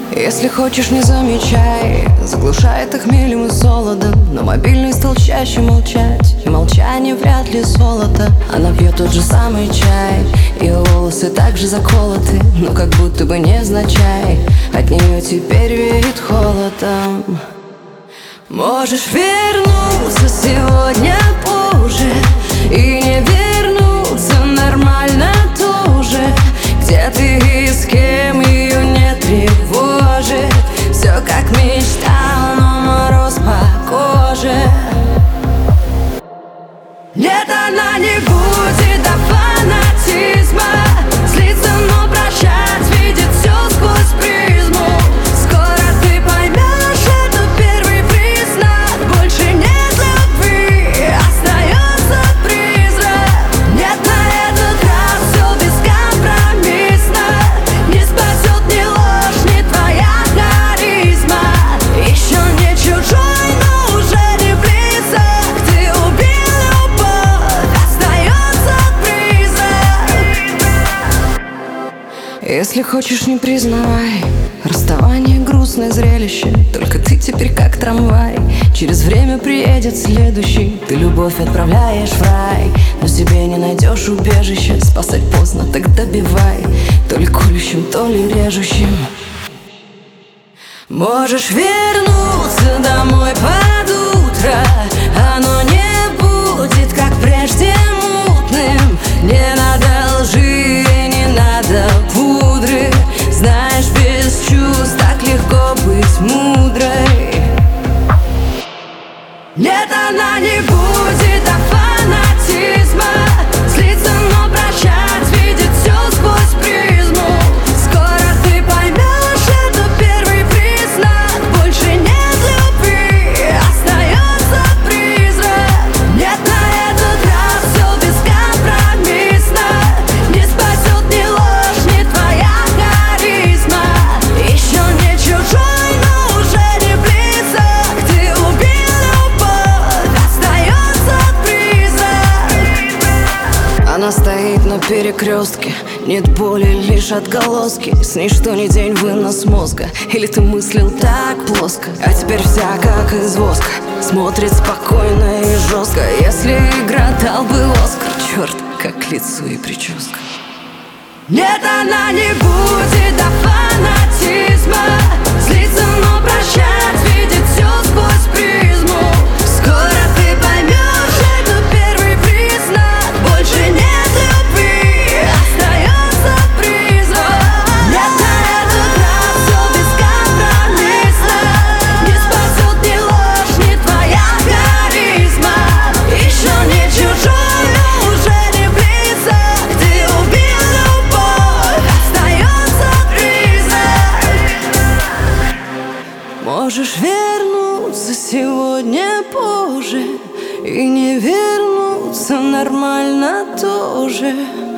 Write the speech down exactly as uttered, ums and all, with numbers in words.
Если хочешь, не замечай, заглушает их хмелем и солодом. Но мобильный стал чаще молчать, и молчание вряд ли золото. Она пьет тот же самый чай, ее волосы также заколоты, но как будто бы невзначай от нее теперь веет холодом. Можешь вернуться сегодня позже и не вернуться нормально тоже. Где ты и с кем, ее не тревожит. Все как мечтал, но мороз по коже. Нет, она не будет до фанатизма злиться, но прощать, видит все сквозь призму. Скоро ты поймешь, это первый признак. Больше нет любви, остается призрак. Нет, на этот раз все бескомпромиссно. Не спасет ни ложь, ни твоя харизма. Еще не чужой, но уже не близок. Ты убил любовь, остается призрак. Если хочешь, не признавай, расставание грустное зрелище. Только ты теперь как трамвай, через время приедет следующий. Ты любовь отправляешь в рай, но себе не найдешь убежище. Спасать поздно, так добивай, то ли колющим, то ли режущим. Можешь вернуться домой под утро, оно не будет, как прежде, мутным. Не надо лжи, не надо пудры. Знаешь, без чувств так легко быть мудрой. Нет, она не будет до фанатизма злиться, но прощать, видит все сквозь призму. Скоро ты поймешь, это первый признак. Больше нет любви, остается призрак. Нет, на этот раз все бескомпромиссно. Не спасет ни ложь, ни твоя харизма. Еще не чужой, но уже не близок. Ты убил любовь, остается призрак. Она стоит на перекрестке, нет боли, лишь отголоски. С ней что ни день вынос мозга. Или ты мыслил так плоско, а теперь вся как из воска. Смотрит спокойно и жестко. Если игра, дал бы Оскар. Черт, как лицо и прическа. Нет, она не будет до фанатизма злиться, но прощать, видит все сквозь призму. Скоро ты поймешь, это первый признак. Больше нет любви, остается призрак. Нет, на этот раз все бескомпромиссно. Не спасет ни ложь, ни твоя харизма. Еще не чужой, но уже не близок. Ты убил любовь, остается призрак. Можешь вернуться сегодня позже и не вернуться нормально тоже.